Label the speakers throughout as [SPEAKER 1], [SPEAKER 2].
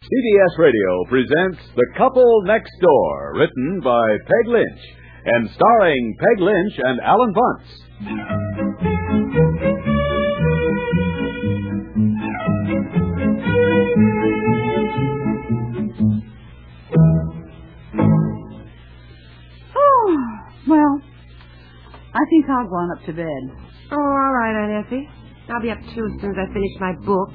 [SPEAKER 1] CBS Radio presents The Couple Next Door, written by Peg Lynch, and starring Peg Lynch and Alan Bunce.
[SPEAKER 2] Oh, well, I think I'll go on up to bed.
[SPEAKER 3] Oh, all right, Aunt Effie. I'll be up too as soon as I finish my book.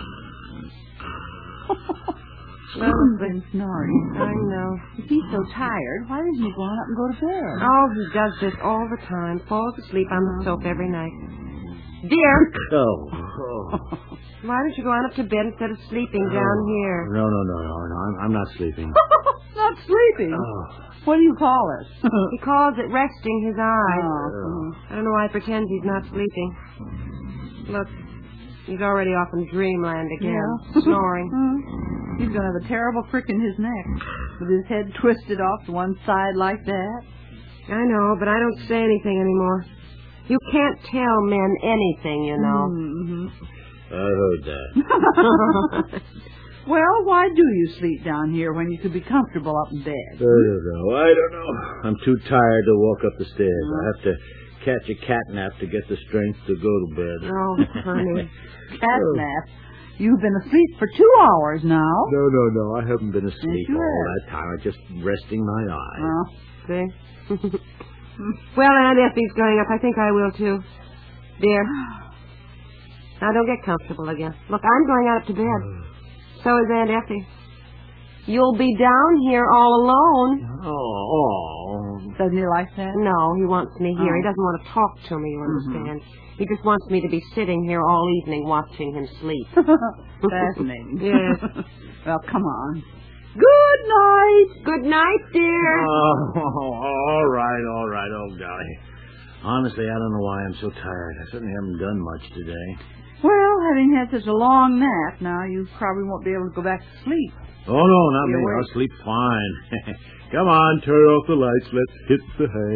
[SPEAKER 2] He's been snoring.
[SPEAKER 3] I know.
[SPEAKER 2] If he's so tired, why doesn't he go on up and go to bed?
[SPEAKER 3] Oh, he does this all the time. Falls asleep on the sofa every night. Dear.
[SPEAKER 4] Oh.
[SPEAKER 3] Why don't you go on up to bed instead of sleeping down here?
[SPEAKER 4] No. I'm not sleeping.
[SPEAKER 2] Not sleeping? What do you call it?
[SPEAKER 3] He calls it resting his eyes.
[SPEAKER 2] Oh.
[SPEAKER 3] I don't know why he pretends he's not sleeping. Look, he's already off in dreamland again, snoring.
[SPEAKER 2] He's going to have a terrible crick in his neck with his head twisted off to one side like that.
[SPEAKER 3] I know, but I don't say anything anymore. You can't tell men anything, you know.
[SPEAKER 2] Mm-hmm.
[SPEAKER 4] I heard that.
[SPEAKER 2] Well, why do you sleep down here when you could be comfortable up in bed?
[SPEAKER 4] I don't know. I'm too tired to walk up the stairs. I have to catch a cat nap to get the strength to go to bed.
[SPEAKER 3] Oh, honey.
[SPEAKER 2] Cat nap? You've been asleep for 2 hours now.
[SPEAKER 4] No. I haven't been asleep
[SPEAKER 2] Yes, you
[SPEAKER 4] all
[SPEAKER 2] have.
[SPEAKER 4] that time. I'm just resting my eyes.
[SPEAKER 2] Oh.
[SPEAKER 3] See? Well, Aunt Effie's going up. I think I will, too. Dear. Now, don't get comfortable again. Look, I'm going out to bed. So is Aunt Effie. You'll be down here all alone.
[SPEAKER 4] Oh.
[SPEAKER 2] Doesn't he like that?
[SPEAKER 3] No, he wants me here. He doesn't want to talk to me, you understand. He just wants me to be sitting here all evening watching him sleep.
[SPEAKER 2] Fascinating.
[SPEAKER 3] Yes.
[SPEAKER 2] Well, come on. Good night.
[SPEAKER 3] Good night, dear.
[SPEAKER 4] All right. Oh, golly. Honestly, I don't know why I'm so tired. I certainly haven't done much today.
[SPEAKER 2] Well, having had such a long nap, now you probably won't be able to go back to sleep.
[SPEAKER 4] Oh, no, not me.
[SPEAKER 2] You're
[SPEAKER 4] I'll sleep fine. Come on, turn off the lights. Let's hit the hay.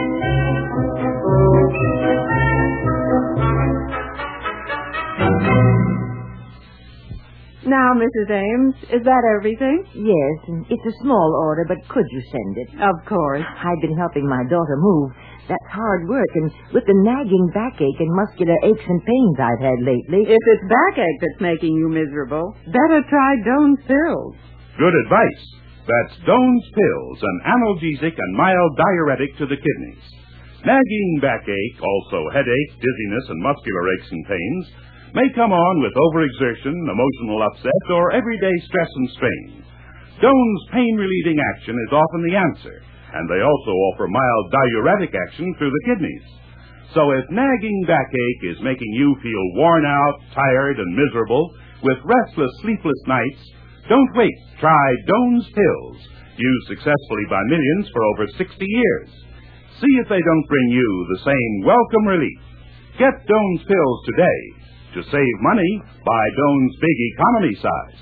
[SPEAKER 2] Now, Mrs. Ames, is that everything?
[SPEAKER 5] Yes, and it's a small order, but could you send it?
[SPEAKER 2] Of course.
[SPEAKER 5] I've been helping my daughter move. That's hard work, and with the nagging backache and muscular aches and pains I've had lately...
[SPEAKER 2] If it's backache that's making you miserable, better try Doan's pills.
[SPEAKER 6] Good advice. That's Doan's Pills, an analgesic and mild diuretic to the kidneys. Nagging backache, also headache, dizziness, and muscular aches and pains may come on with overexertion, emotional upset, or everyday stress and strain. Doan's pain-relieving action is often the answer, and they also offer mild diuretic action through the kidneys. So if nagging backache is making you feel worn out, tired, and miserable, with restless, sleepless nights, don't wait. Try Doan's Pills, used successfully by millions for over 60 years. See if they don't bring you the same welcome relief. Get Doan's Pills today. To save money, buy Doan's Big Economy size.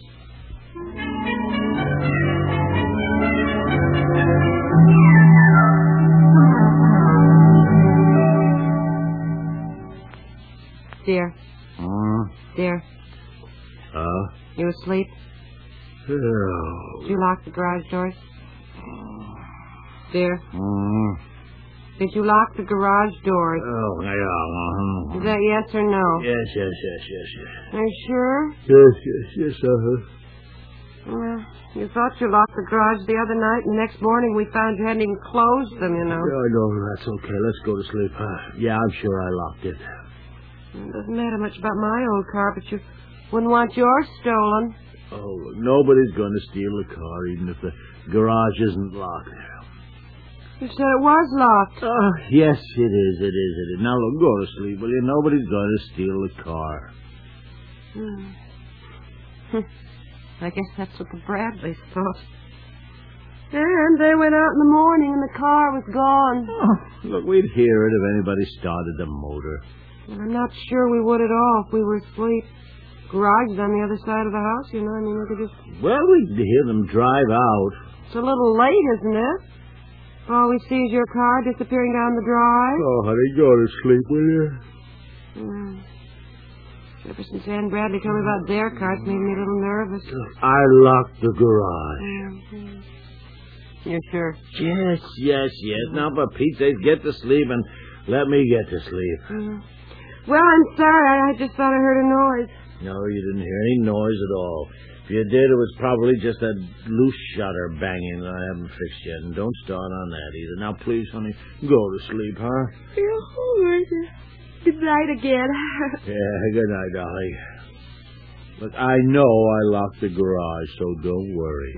[SPEAKER 3] Dear. Dear. You asleep? Did you lock the garage doors? Dear. Did you lock the garage doors?
[SPEAKER 4] Oh, yeah.
[SPEAKER 3] Is that yes or no?
[SPEAKER 4] Yes.
[SPEAKER 3] Are you sure?
[SPEAKER 4] Yes,
[SPEAKER 3] Well, you thought you locked the garage the other night, and the next morning we found you hadn't even closed them, you know.
[SPEAKER 4] No, that's okay. Let's go to sleep. Yeah, I'm sure I locked it.
[SPEAKER 3] It doesn't matter much about my old car, but you wouldn't want yours stolen.
[SPEAKER 4] Oh, nobody's going to steal the car, even if the garage isn't locked.
[SPEAKER 3] You said it was locked.
[SPEAKER 4] Yes, it is. Now, look, go to sleep, will you? Nobody's going to steal the car.
[SPEAKER 3] I guess that's what the Bradleys thought. And they went out in the morning and the car was gone.
[SPEAKER 4] Oh, look, we'd hear it if anybody started the motor.
[SPEAKER 3] And I'm not sure we would at all if we were asleep. Garage is on the other side of the house, you know. I mean, we could just...
[SPEAKER 4] Well, we'd hear them drive out.
[SPEAKER 3] It's a little late, isn't it? All we see is your car disappearing down the drive.
[SPEAKER 4] Oh, honey, go to sleep, will you?
[SPEAKER 3] Ever since Ann Bradley told me about their car, it's made me a little nervous.
[SPEAKER 4] I locked the garage.
[SPEAKER 3] Mm-hmm. You're sure?
[SPEAKER 4] Yes. Now, for Pete's sake, get to sleep and let me get to sleep.
[SPEAKER 3] Mm-hmm. Well, I'm sorry. I just thought I heard a noise.
[SPEAKER 4] No, you didn't hear any noise at all. If you did, it was probably just that loose shutter banging that I haven't fixed yet. And don't start on that either. Now, please, honey, go to sleep, huh?
[SPEAKER 3] Good night again.
[SPEAKER 4] Yeah, good night, Dolly. Look, I know I locked the garage, so don't worry.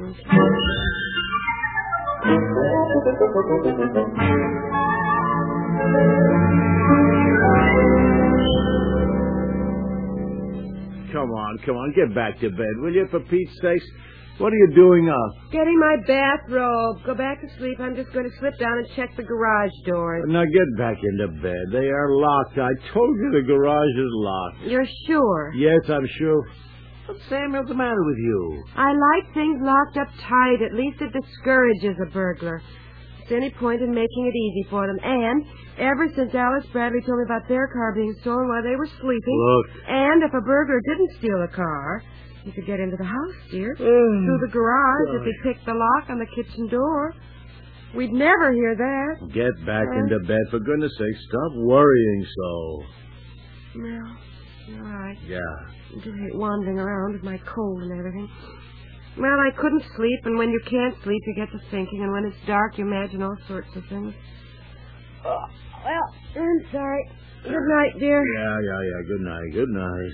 [SPEAKER 4] Come on, get back to bed, will you, for Pete's sake? What are you doing up?
[SPEAKER 3] Getting my bathrobe. Go back to sleep. I'm just going to slip down and check the garage doors.
[SPEAKER 4] Now get back into bed. They are locked. I told you the garage is locked.
[SPEAKER 3] You're sure?
[SPEAKER 4] Yes, I'm sure. Well, Samuel, what's the matter with you?
[SPEAKER 3] I like things locked up tight. At least it discourages a burglar. There's any point in making it easy for them. And ever since Alice Bradley told me about their car being stolen while they were sleeping,
[SPEAKER 4] look,
[SPEAKER 3] and if a burglar didn't steal a car, he could get into the house, dear, through the garage if he picked the lock on the kitchen door. We'd never hear that.
[SPEAKER 4] Get back into bed. For goodness sake, stop worrying so.
[SPEAKER 3] No, you're right.
[SPEAKER 4] Yeah.
[SPEAKER 3] I do hate wandering around with my cold and everything. Well, I couldn't sleep, and when you can't sleep, you get to thinking, and when it's dark, you imagine all sorts of things. Oh, well, I'm sorry. Good night, dear.
[SPEAKER 4] Yeah. Good night.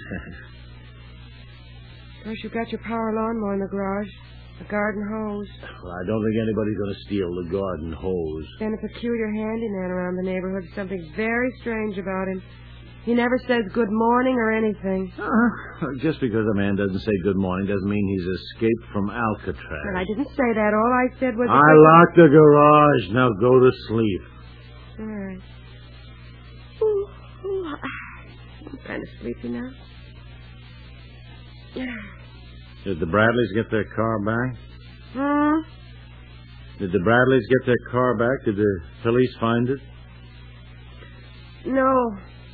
[SPEAKER 3] Of course, you've got your power lawnmower in the garage. The garden hose.
[SPEAKER 4] Well, I don't think anybody's going to steal the garden hose.
[SPEAKER 3] And a peculiar handyman around the neighborhood. Something very strange about him. He never says good morning or anything.
[SPEAKER 4] Just because a man doesn't say good morning doesn't mean he's escaped from Alcatraz.
[SPEAKER 3] Well, I didn't say that. All I said was...
[SPEAKER 4] I locked the garage. Now go to sleep.
[SPEAKER 3] All right. I'm kind of sleepy now.
[SPEAKER 4] Did the Bradleys get their car back?
[SPEAKER 3] Hmm?
[SPEAKER 4] Did the Bradleys get their car back? Did the police find it?
[SPEAKER 3] No.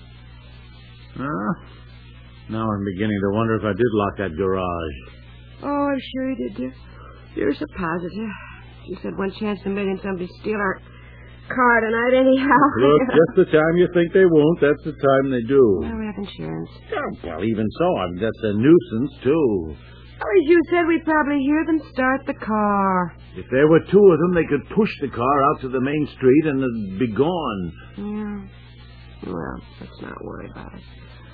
[SPEAKER 4] Now I'm beginning to wonder if I did lock that garage.
[SPEAKER 3] Oh, I'm sure you did, dear. You're so positive. You said one chance in a million somebody steal our car tonight anyhow.
[SPEAKER 4] Look, just the time you think they won't, that's the time they do.
[SPEAKER 3] Well, we have insurance.
[SPEAKER 4] Well, even so, that's a nuisance, too.
[SPEAKER 3] Well, as you said, we'd probably hear them start the car.
[SPEAKER 4] If there were two of them, they could push the car out to the main street and it'd be gone.
[SPEAKER 3] Yeah. Well, let's not worry about it.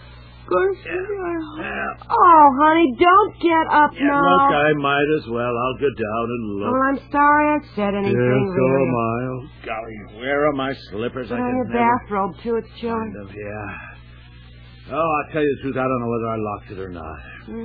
[SPEAKER 4] Yeah.
[SPEAKER 3] Oh, honey, don't get up now.
[SPEAKER 4] Look, I might as well. I'll go down and look.
[SPEAKER 3] Oh, I'm sorry I said anything.
[SPEAKER 4] Yes, so
[SPEAKER 3] really.
[SPEAKER 4] am I. Oh, golly, where are my slippers?
[SPEAKER 3] Put
[SPEAKER 4] I
[SPEAKER 3] on
[SPEAKER 4] can
[SPEAKER 3] your
[SPEAKER 4] never
[SPEAKER 3] bathrobe, too. It's chilly.
[SPEAKER 4] find them. Yeah. Oh, I'll tell you the truth. I don't know whether I locked it or not.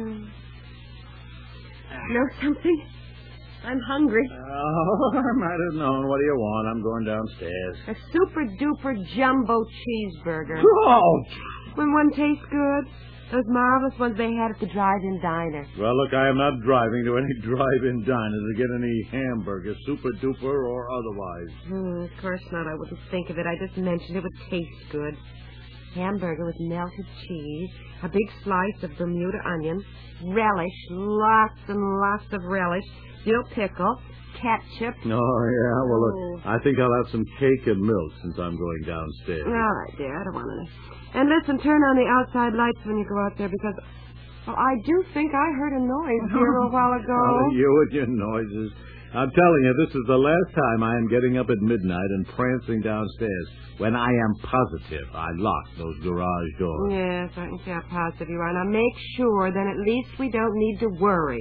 [SPEAKER 3] Know something? I'm hungry.
[SPEAKER 4] Oh, I might have known. What do you want? I'm going downstairs.
[SPEAKER 3] A super-duper jumbo cheeseburger.
[SPEAKER 4] Oh!
[SPEAKER 3] When one tastes good. Those marvelous ones they had at the drive-in diner.
[SPEAKER 4] Well, look, I am not driving to any drive-in diner to get any hamburgers, super-duper or otherwise.
[SPEAKER 3] Of course not. I wouldn't think of it. I just mentioned it would taste good. Hamburger with melted cheese, a big slice of Bermuda onion, relish, lots and lots of relish, dill pickle, ketchup.
[SPEAKER 4] Oh, yeah. Well, look, I think I'll have some cake and milk since I'm going downstairs.
[SPEAKER 3] All right, dear. I don't want any. And listen, turn on the outside lights when you go out there because, well, I do think I heard a noise here a while ago.
[SPEAKER 4] Oh, you and your noises. I'm telling you, this is the last time I am getting up at midnight and prancing downstairs when I am positive I locked those garage doors.
[SPEAKER 3] Yes, I can see how positive you are. Now make sure, then at least we don't need to worry.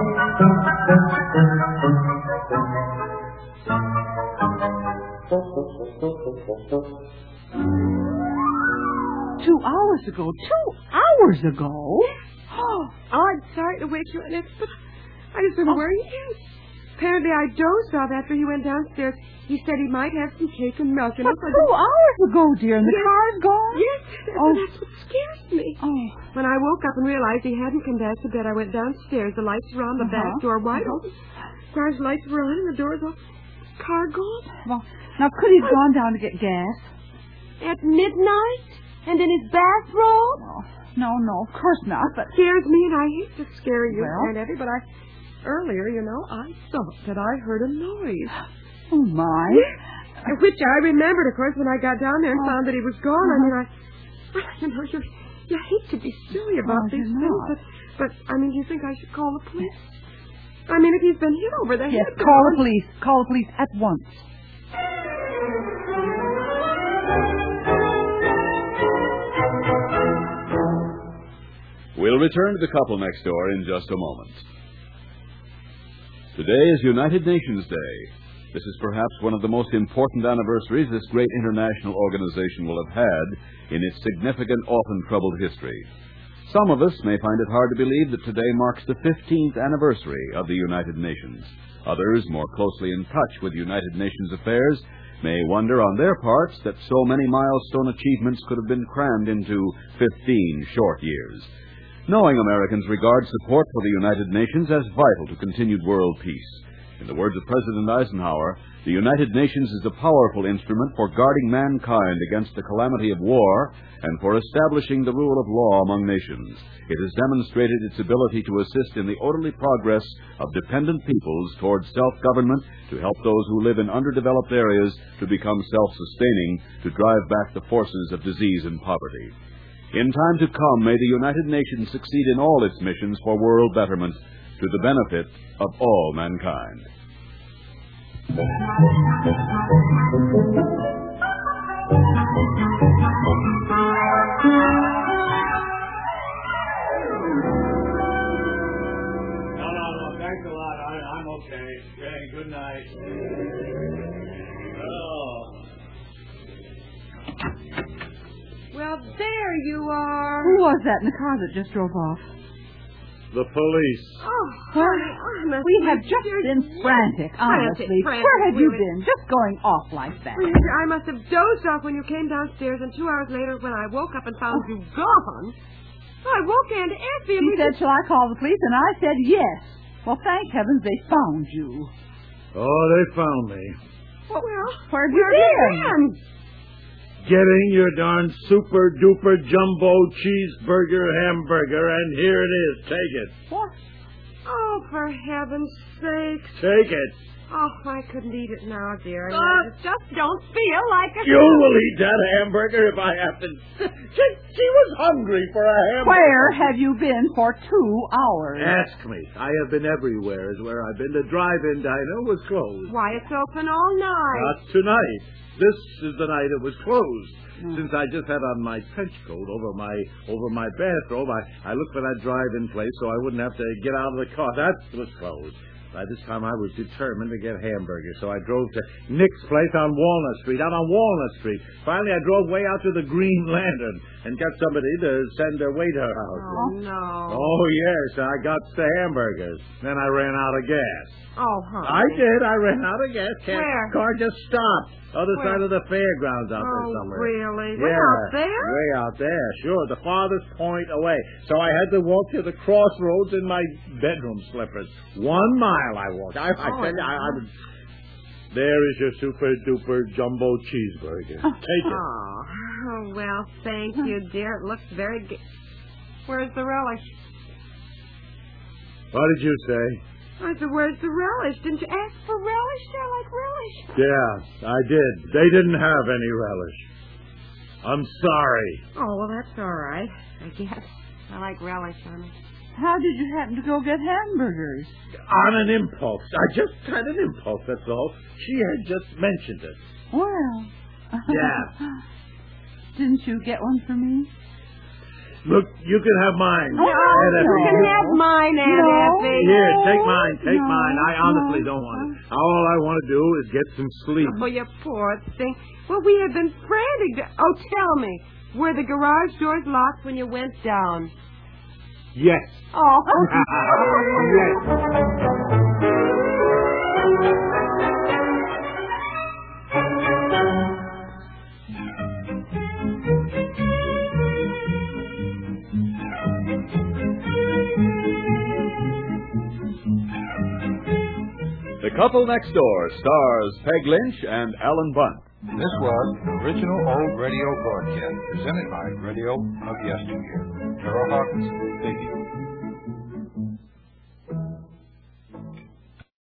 [SPEAKER 2] 2 hours ago. 2 hours ago?
[SPEAKER 3] Oh, I'm sorry to wake you, Annette, but I just don't know where he is. Apparently I dozed off after he went downstairs. He said he might have some cake and milk. And
[SPEAKER 2] But 2 hours ago, dear, and the car's gone?
[SPEAKER 3] Yes, that's what scares me.
[SPEAKER 2] Oh.
[SPEAKER 3] When I woke up and realized he hadn't come back to bed, I went downstairs. The lights were on, the back door wide open. Garage lights were on, and the doors open. Car gone.
[SPEAKER 2] Well, now, could he have gone down to get gas?
[SPEAKER 3] At midnight? And in his bathrobe?
[SPEAKER 2] No, of course not, but...
[SPEAKER 3] Scares me, and I hate to scare you,
[SPEAKER 2] Well?
[SPEAKER 3] Aunt Effie, but earlier, I thought that I heard a noise.
[SPEAKER 2] Oh, my.
[SPEAKER 3] Which I remembered, of course, when I got down there and found that he was gone. I mean, you hate to be silly about these things, but, do you think I should call the police? I mean, if he's been hit over the head...
[SPEAKER 2] Yes, call the police. Call the police at once.
[SPEAKER 1] We'll return to the couple next door in just a moment. Today is United Nations Day. This is perhaps one of the most important anniversaries this great international organization will have had in its significant, often troubled history. Some of us may find it hard to believe that today marks the 15th anniversary of the United Nations. Others, more closely in touch with United Nations affairs, may wonder on their parts that so many milestone achievements could have been crammed into 15 short years. Knowing Americans regard support for the United Nations as vital to continued world peace. In the words of President Eisenhower, the United Nations is a powerful instrument for guarding mankind against the calamity of war and for establishing the rule of law among nations. It has demonstrated its ability to assist in the orderly progress of dependent peoples towards self-government, to help those who live in underdeveloped areas to become self-sustaining, to drive back the forces of disease and poverty. In time to come, may the United Nations succeed in all its missions for world betterment, to the benefit of all mankind.
[SPEAKER 4] No, thanks a lot. I'm okay. Okay, good night.
[SPEAKER 3] Well, there you are.
[SPEAKER 2] Who was that in the car that just drove off?
[SPEAKER 4] The police.
[SPEAKER 3] Oh, honey,
[SPEAKER 2] We have just been frantic, honestly. Where have you been? Just going off like that.
[SPEAKER 3] I must have dozed off when you came downstairs, and 2 hours later, when I woke up and found you gone, I woke Aunt Effie and
[SPEAKER 2] She said, shall I call the police? And I said yes. Well, thank heavens they found you.
[SPEAKER 4] Oh, they found me.
[SPEAKER 3] Well,
[SPEAKER 2] where have you been?
[SPEAKER 4] Getting your darn super-duper jumbo cheeseburger hamburger, and here it is. Take it.
[SPEAKER 2] What?
[SPEAKER 3] Oh, for heaven's sake.
[SPEAKER 4] Take it.
[SPEAKER 3] Oh, I couldn't eat it now, dear. I just don't feel like it.
[SPEAKER 4] You will eat that hamburger if I have to. She was hungry for a hamburger.
[SPEAKER 2] Where have you been for 2 hours?
[SPEAKER 4] Ask me. I have been everywhere. Is where I've been. The drive-in diner was closed.
[SPEAKER 3] Why, it's open all night.
[SPEAKER 4] Not tonight. This is the night it was closed. Since I just had on my trench coat over my bathrobe, I looked for that drive-in place so I wouldn't have to get out of the car. That was closed. By this time, I was determined to get hamburgers, so I drove to Nick's place on Walnut Street, out on Walnut Street. Finally, I drove way out to the Green Lantern and got somebody to send their waiter out.
[SPEAKER 3] Oh, no.
[SPEAKER 4] Oh, yes, I got the hamburgers. Then I ran out of gas.
[SPEAKER 3] Oh, honey.
[SPEAKER 4] I did. I ran out of gas.
[SPEAKER 3] Where?
[SPEAKER 4] Car just stopped. Other side of the fairgrounds out there somewhere.
[SPEAKER 3] Really?
[SPEAKER 4] Yeah,
[SPEAKER 3] Way out there?
[SPEAKER 4] Way out there, sure. The farthest point away. So I had to walk to the crossroads in my bedroom slippers. 1 mile I walked. I tell you, I was... There is your super-duper jumbo cheeseburger. Take it.
[SPEAKER 3] Oh, well, thank you, dear. It looks very good. Where's the relish?
[SPEAKER 4] What did you say?
[SPEAKER 3] I said, where's the relish? Didn't you ask for relish? I like relish.
[SPEAKER 4] Yeah, I did. They didn't have any relish. I'm sorry.
[SPEAKER 3] Oh, well, that's all right, I guess. I like relish, honey.
[SPEAKER 2] How did you happen to go get hamburgers?
[SPEAKER 4] On an impulse. I just had an impulse, that's all. She had just mentioned it.
[SPEAKER 2] Well.
[SPEAKER 4] Yeah.
[SPEAKER 2] Didn't you get one for me?
[SPEAKER 4] Look, you can have mine.
[SPEAKER 3] No, you can have mine, Aunt Effie.
[SPEAKER 4] Here, take mine. Take mine. I honestly don't want it. All I want to do is get some sleep.
[SPEAKER 3] Oh, you poor thing. Well, we have been frantic. Oh, tell me, were the garage doors locked when you went down?
[SPEAKER 4] Yes.
[SPEAKER 3] Oh.
[SPEAKER 4] Yes.
[SPEAKER 1] The Couple Next Door stars Peg Lynch and Alan Bunt.
[SPEAKER 7] This was an original old radio broadcast presented by Radio of Yesteryear. Carol Hawkins, speaking.